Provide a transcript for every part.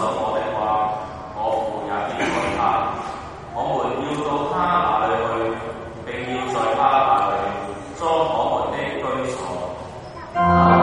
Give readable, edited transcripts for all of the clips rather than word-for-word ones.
我的話，我父也必愛他。我們要到他那裏去，並要在他那裏作我們的居所。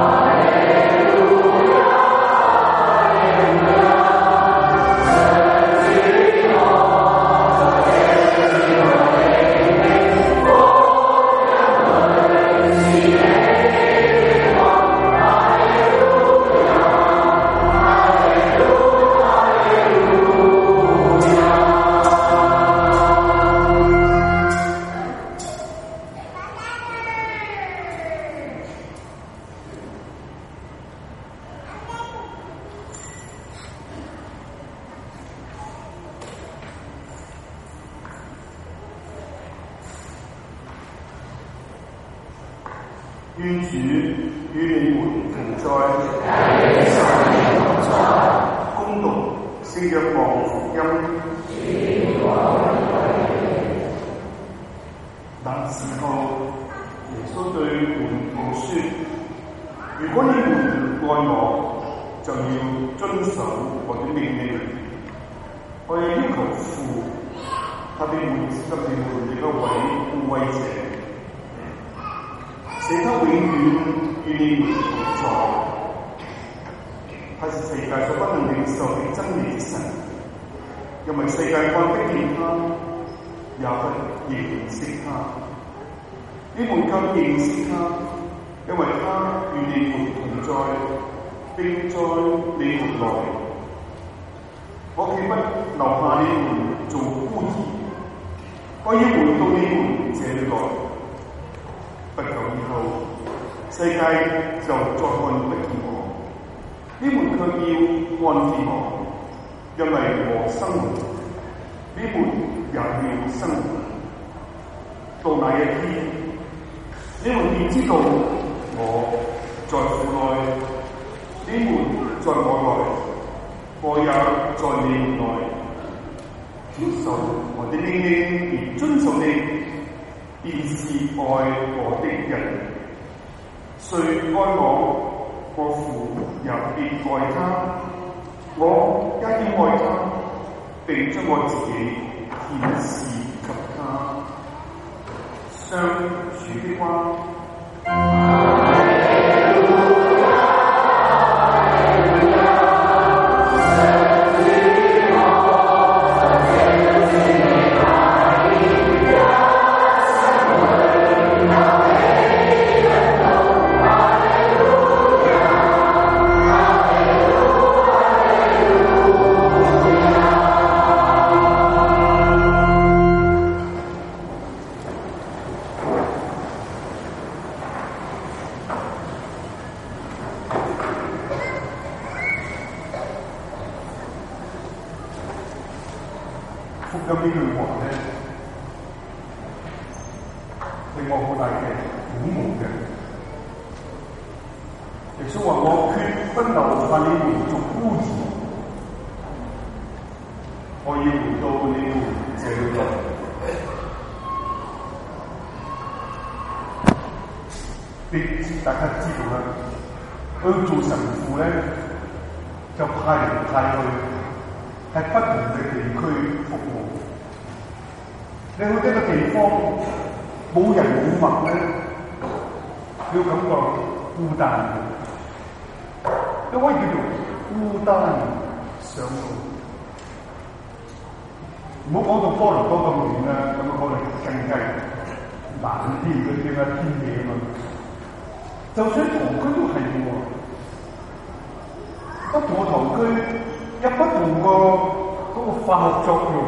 願主與你們同在，恭讀聖約翰福音。那時候，耶穌對門徒說：如果你們愛我，就要遵守我的命令。我要要求父，他必會賜給你們一位護慰者，使他永遠與你們同在。他是世界所不能領受的真理之神，因為世界看不見他，也不認識他。你們卻認識他，因為他與你們同在，並在你們內。我豈不留下你們做孤兒，我要回到你們這裏來。不久以後，世界就再看不見我，你們卻要看見我，因為我生活，你們也要生活。到那一天，你們便知道我在父內，你們在我內，我也在你們內。接受我的命令而遵守的，便是愛我的人。誰愛我，我父也必愛他，我也要愛他，並將我自己顯示給他。上主的話。福音呢句話咧，令我好大嘅鼓舞嘅。耶穌話：我決不留下你們做孤兒，我要回到你們這裏來。大家知道啦，佢做神父咧，就派嚟派去。喺不同嘅地區服務，你去呢個地方冇人冇物咧，你會感覺孤單嘅，你可以叫做孤單上路。唔好講到多倫多咁遠啦，咁可能更加難啲嗰啲嘅天氣啊嘛。就算堂區都係喎，不同嘅堂區。有不同個化學作用，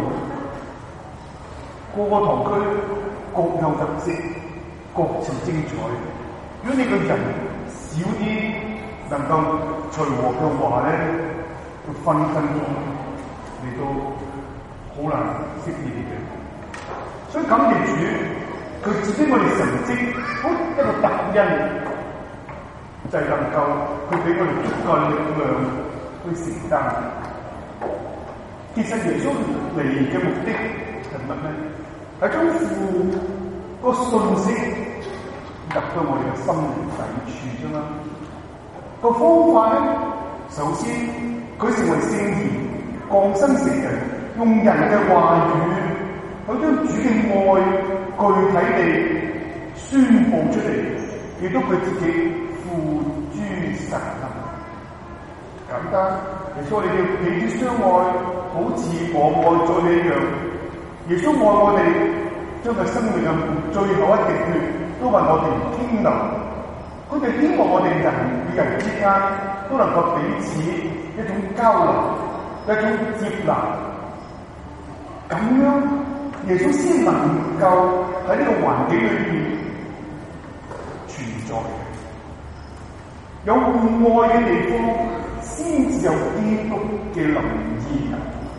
個個堂區各有特色，各自精彩。如果你個人少啲能夠隨和嘅話咧，佢分鐘你都好難適應嘅。所以感謝主，佢自己我哋成績好一個特因，就係能夠佢俾我哋足夠力量去承擔。其實耶穌嚟嘅目的係乜咧？係將父個信息入到我哋嘅心靈深處啫嘛。個方法咧，首先佢成為聖言， 降生成人，用人嘅話語去將主嘅愛具體地宣佈出嚟，亦都佢自己付諸實行。簡單，耶穌你要彼此相愛，好似我愛咗你一樣。耶穌愛我哋，將佢生命嘅最後一滴血都為我哋傾流。佢哋希望我哋人與人之間都能夠彼此一種交流，一種接納。咁樣耶穌先能夠喺呢個環境裏邊存在。有互愛嘅地方，先至有基督嘅臨現。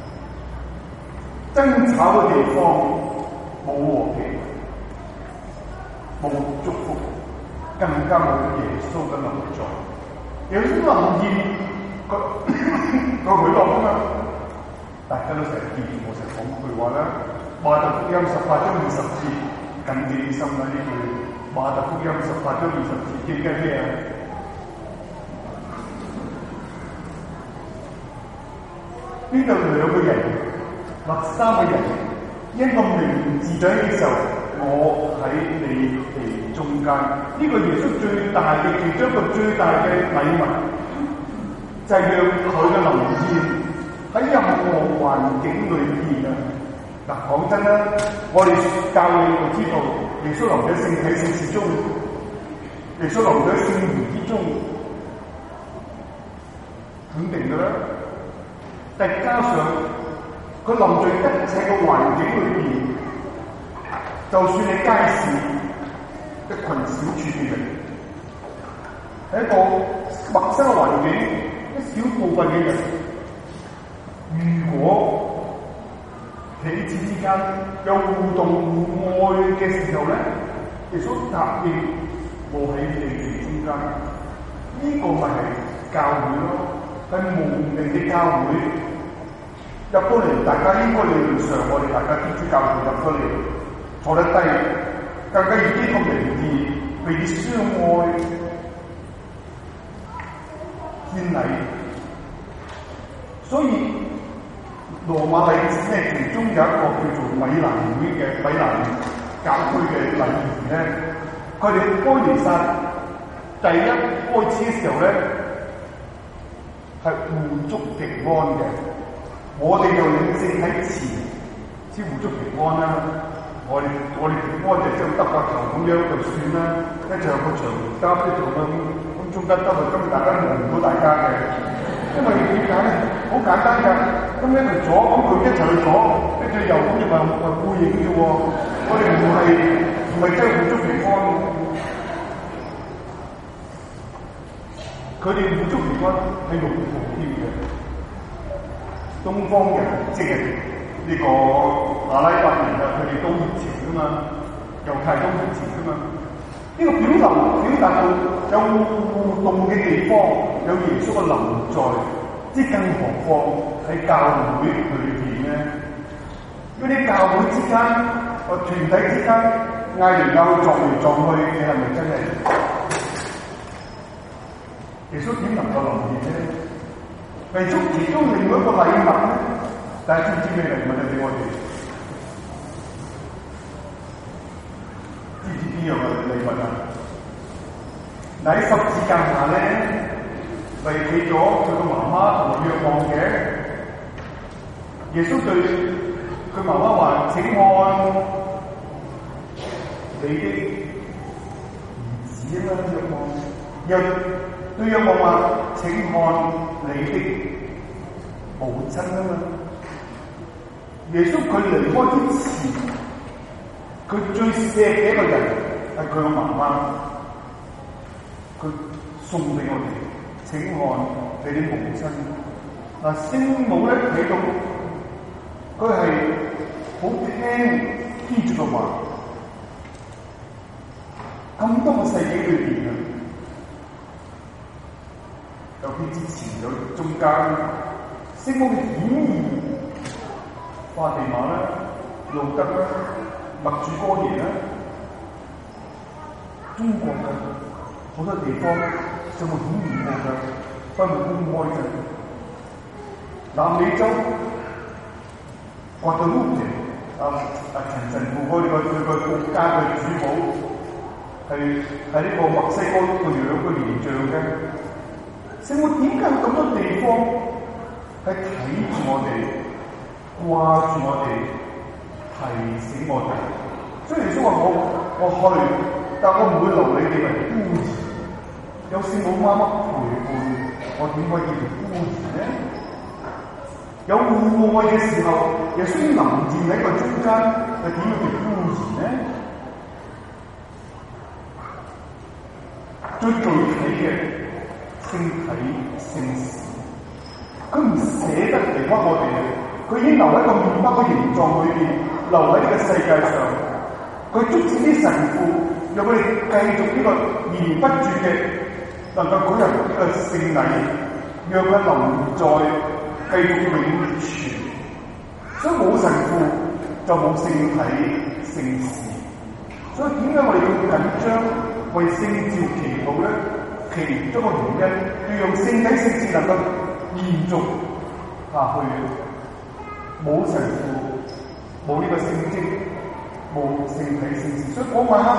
爭吵嘅地方冇和平，冇祝福，更加冇耶穌嘅臨在。耶穌臨現，個許諾啊嘛，大家都成日見我成日講句話啦。馬太福音18章20節，緊記心啦呢句。馬太福音18章20節記緊咩啊？呢度兩個人或三個人，一個名字長嘅時候，我喺你哋中間。呢個耶穌最大嘅其中一個最大嘅禮物，就係讓佢嘅臨現喺任何環境裏邊啊！嗱，講真啦，我哋教你就知道，耶穌留喺聖體聖事中，耶穌留喺聖言之中，肯定嘅啦。但加上佢臨在一切嘅環境裏邊，就算你街市一群小處嘅人，喺一個陌生嘅環境，一小部分嘅人，如果彼此之間有互動互愛嘅時候咧，耶穌答應我喺你哋中間，呢個咪係教會咯。係無名嘅教會入到嚟，大家應該理論上，我哋大家天主教徒入到嚟坐得低，更加以呢個名義彼此相愛、獻禮。所以羅馬禮節咧，其中有一個叫做米蘭會嘅米蘭教區嘅禮儀咧，佢哋開彌撒第一開始嘅時候咧，係互祝平安嘅。我哋就領聖喺前先互祝平安啦。我哋平安就即係得個頭咁樣就算啦。一場個場交一場咁中間得嚟，咁大家望唔到大家嘅。因為點解咧？好簡單㗎。咁一齊左，咁佢一齊去左，一齊右，咁就話背影啫喎。我哋唔係真係互祝平安。佢哋互祝平安係用圖標嘅。東方人即係呢個阿拉伯人啊，佢哋都熱情噶嘛，猶太都熱情噶嘛。呢個表達到有互動嘅地方，有耶穌嘅臨在，即更何況喺教會裏邊咧，嗰啲教會之間、團體之間嗌嚟嗌去、撞嚟撞去，你係咪真係？耶穌點能夠臨現咧？其中另外一個禮物咧，大家知唔知咩禮物咧？俾我哋知唔知邊樣嘅禮物啊？嗱，喺十字架下咧，咪企咗佢個媽媽同埋若望嘅。耶穌對佢媽媽話：請看你的兒子啦，若望。又對若望話：請看你的母親啊嘛。耶穌佢離開之前，佢最錫嘅一個人係佢個媽媽，佢送俾我哋，請看你的母親。嗱，聖母咧睇到，佢係好聽天主嘅話，咁多個世紀裏邊啊，尤其之前有中間聖母嘅顯現，法地瑪啦、路德啦、默主哥耶啦，中國嘅好多地方聖母顯現過嘅，分佈公開嘅。 南美洲Guadalupe陳神父佢個國家嘅主保係呢個墨西哥個樣個形象嘅。聖母點解咁多地方係睇住我哋，掛住我哋，提醒我哋？雖然說話我去，但我唔會留你哋為孤兒。有聖母媽媽陪伴，我點可以叫孤兒呢？有戶外嘅時候，耶穌臨站喺個中間，係點樣叫孤兒呢？最具體嘅聖體聖事，佢唔捨得離開我哋，佢已經留喺個麵包嘅形狀裏邊，留喺呢個世界上。佢捉住啲神父，讓佢哋繼續呢個源源不絕嘅能夠舉行呢個聖禮，讓佢留在。繼續永存，所以冇神父就冇聖體聖事。所以點解我哋要緊張為聖召祈禱咧？其中個原因要用聖體聖事能夠延續下去。冇神父，冇呢個聖蹟，冇聖體聖事。所以嗰晚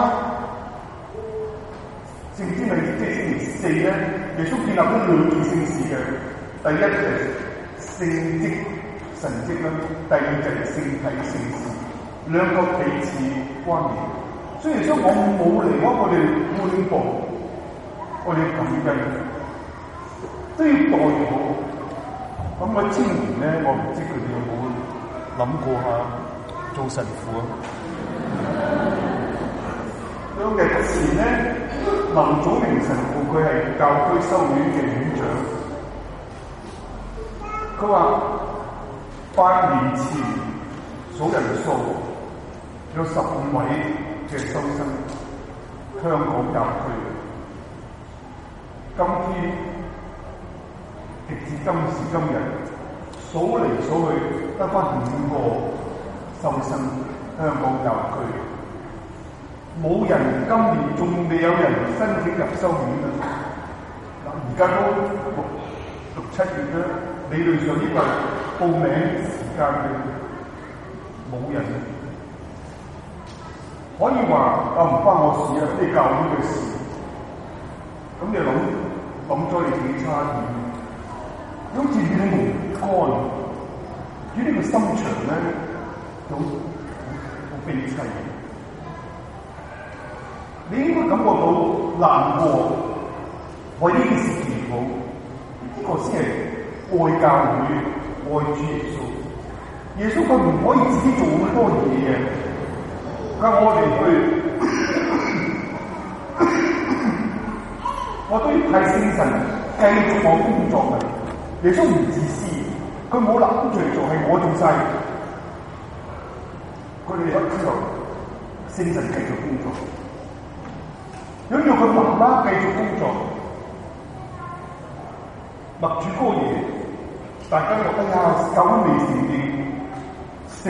黑聖經係即係星期四咧，耶穌建立咗兩件聖事嘅。第一係聖蹟神蹟啦，第二就係聖體聖事，兩個彼此關聯。雖然說我冇離開我哋半步，我哋感恩都要代禱。咁我青年咧，我唔知佢哋有冇諗過下做神父啊？兩日前咧，林祖明神父佢係教區修院嘅院長。佢話8年前數人數有15位嘅修生，香港教區。今天直至今時今日，數嚟數去得返5個修生，香港教區。冇人今年仲未有人申請入修院啦。而家都6、7月啦。理論上呢個報名時間嘅冇人，可以話唔關我事啊，呢教會嘅事。咁你諗咗你幾差點？好似你冇肝，與呢個心腸咧，好悲凄。你應該感覺到難過，為呢件事祈禱，呢個先係愛教會，愛主耶穌。耶穌佢唔可以自己做好多嘢嘅，我哋我都要派聖神繼續我工作嘅。耶穌唔自私，佢冇諗住做，係我做晒。佢哋一之後，聖神繼續工作，想要佢媽媽繼續工作，默主哥爺。大家覺得教會未承認，承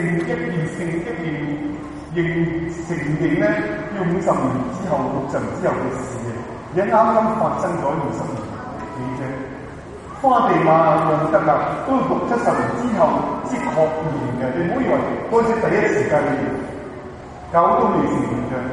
認咧，要50年之後、60年之後嘅事嘅，而家啱啱發生咗20年幾啫。花地瑪用得啦，都要60、70年之後先確認嘅。你唔好以為嗰陣第一時間教會都未承認嘅。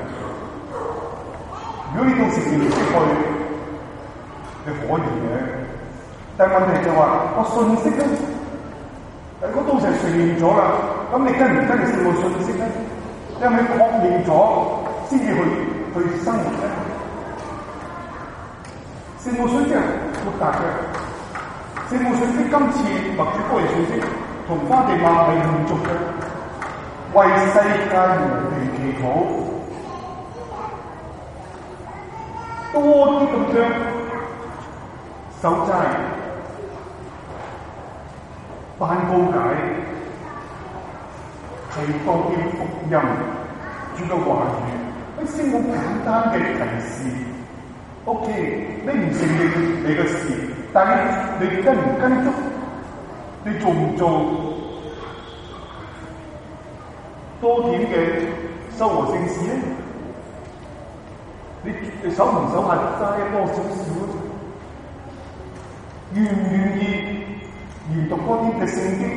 如果你到時你唔識去，你可以嘅。但係問題就話，我信息咧，如果到時承認咗啦，咁你跟唔跟住聖母信息咧？你係咪確認咗先至去生活咧？聖母信息係複雜嘅，聖母信息今次默主哥爺信息同花地瑪係連續嘅，為世界和平祈禱，多啲咁樣守齋。辦告解，係多啲福音，主嘅話語，一啲好簡單嘅提示。OK， 你唔承認你嘅事，但係你跟唔跟足，你做唔做多點嘅修和聖事咧？你守唔守下齋多少少？願唔願意研讀多啲嘅聖經，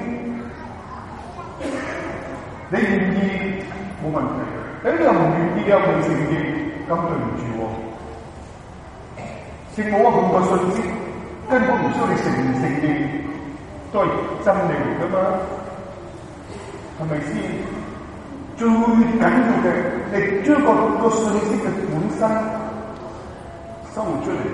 你願意冇問題。你又唔願意有冇承認，咁對唔住喎。聖母咁個信息根本唔需要你承唔承認，都係真理嚟㗎嘛，係咪先？最緊要嘅，你將個信息嘅本身生活出嚟，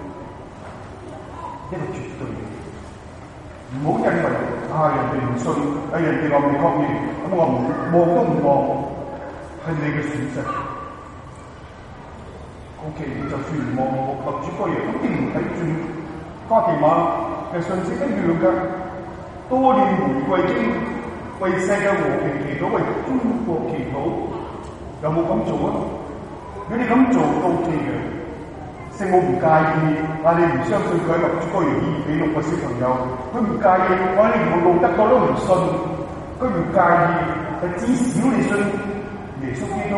一個絕對。唔好因為人哋唔信，人哋話未確認，咁我唔望都唔望，係你嘅選擇。O.K. 你就算唔望我主嗰樣，咁你唔睇住花地瑪嘅信息一樣㗎。多念玫瑰經，為世界和平祈禱，為中國祈禱，有冇咁做啊？如果你咁做都 OK 嘅，聖母唔介意，你唔相信佢係主嗰樣醫俾6個小朋友，佢唔介意，你連路德國都唔信，佢唔介意，至少你信耶穌基督。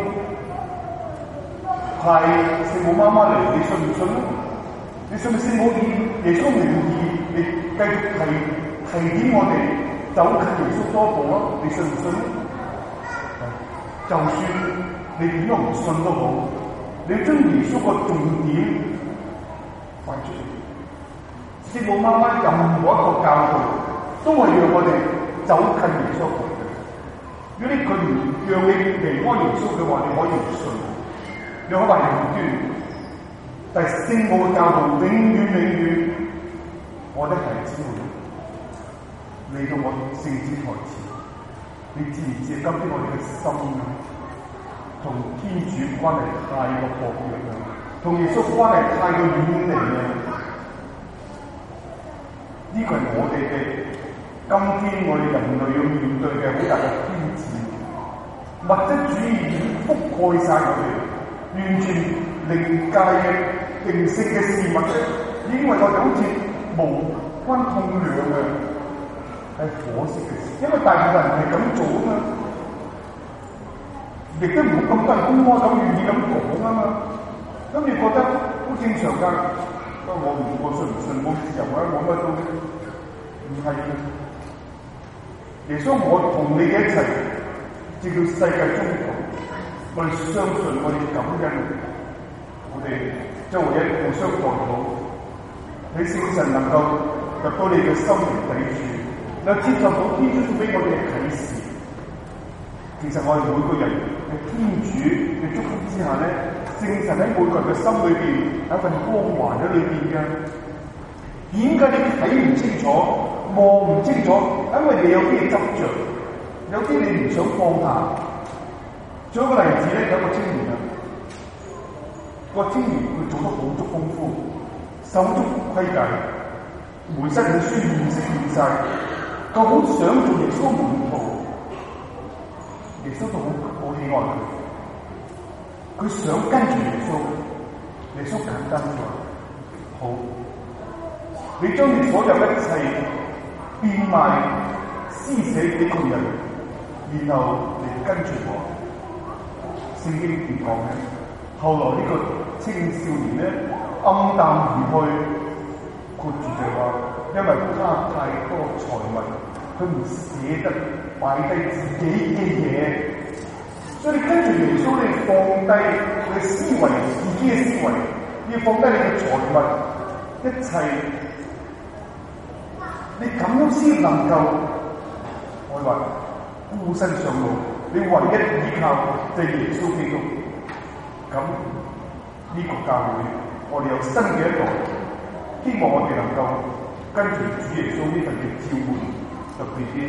係聖母媽媽嚟，你信唔信咧？你信唔信聖母以耶穌名義，你繼續提點我哋走近耶穌多步咯？你信唔信咧？就算你點都唔信都好，你將耶穌個重點擺出嚟。聖母媽媽任何一個教導都係讓我哋走近耶穌嘅。如果佢唔讓你離開耶穌嘅話，你可以唔信。有可能係唔端，但係聖母嘅教導永遠，我的孩子們嚟到我聖子台前，你知唔知今天我哋嘅心同天主關係太過薄弱啦，同耶穌關係太過遠離啦。呢個係我哋嘅今天我哋人類要面對嘅好大嘅挑戰。物質主義已經覆蓋晒我哋。完全靈界嘅靈性嘅事物，已經為我哋好似無關痛癢嘅，係可惜嘅事。因為大部分人係咁做啊嘛，亦都唔好咁多人公開咁願意咁講啊嘛。咁你覺得好正常㗎？我信唔信冇自由啊？我乜都唔係嘅。耶穌，我同你嘅一齊，直到世界終結。我哋相信，我哋感恩，我哋將會一互相代禱，你聖神能夠入到你嘅心靈底處，能接受到天主俾我哋嘅啟示。其實我哋每個人喺天主嘅祝福之下咧，聖神喺每個人嘅心裏邊有一份光環喺裏邊嘅。點解你睇唔清楚、望唔清楚？因為你有啲嘢執着，有啲你唔想放下。仲有一個例子咧，有一個青年啊，個青年佢做得好足功夫，守足規矩，每身嘅書現成現晒，佢好想做耶穌門徒，耶穌都好喜愛佢，佢想跟住耶穌，耶穌簡單咗，好，你將你所有一切變賣施捨俾窮人，然後嚟跟住我。聖經點講咧？後來呢個青少年咧暗淡而去，括住就話，因為他太多財物，佢唔捨得擺低自己嘅嘢，所以你跟住耶穌，你放低你嘅思維，自己嘅思維，要放低你嘅財物，一切，你咁樣先能夠，我話孤身上路。你唯一依靠就係耶穌基督，咁呢個教會，我哋有新嘅一代，希望我哋能夠跟住主耶穌呢份嘅召喚，特別啲，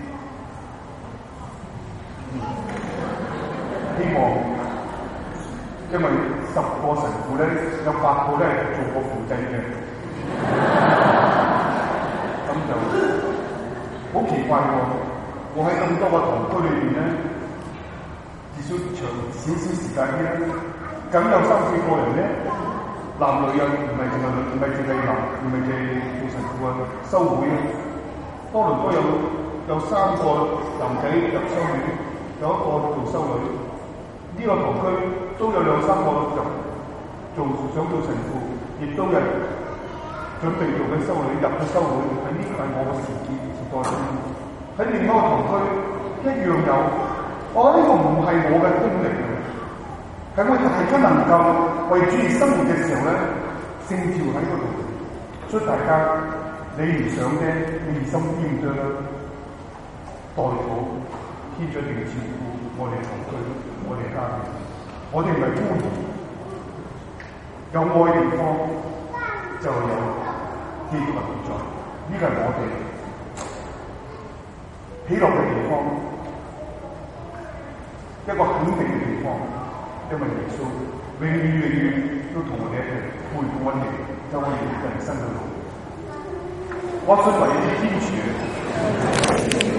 希望，因為10個神父咧，有8個咧係做過輔祭嘅，咁就好奇怪喎！我喺咁多個堂區裏邊咧。至少長少少時間啲咧，咁有3、4個人咧，男女又唔係淨係男，唔係淨係做神父啊，修會啊，多倫多有3個男仔入修院，有1個做修女，呢個堂區都有2、3個想做神父，亦都有，仲準備做嘅修會，入去修會，呢個係我嘅時代。喺另外一個堂區一樣有，我覺得呢個唔係我嘅經歷嘅，係我大家能夠為主義生活嘅時候咧，聖召喺嗰度，所以大家你唔想嘅，你心邊嘅代禱，天主定照顧我哋堂區，我哋家庭，我哋唔係孤兒，有愛嘅地方就有基督嘅同在，呢個係我哋喜樂嘅地方，一個肯定嘅地方，因為耶穌永遠都同我哋一齊陪伴我哋走我哋人生嘅路。我想為你天主。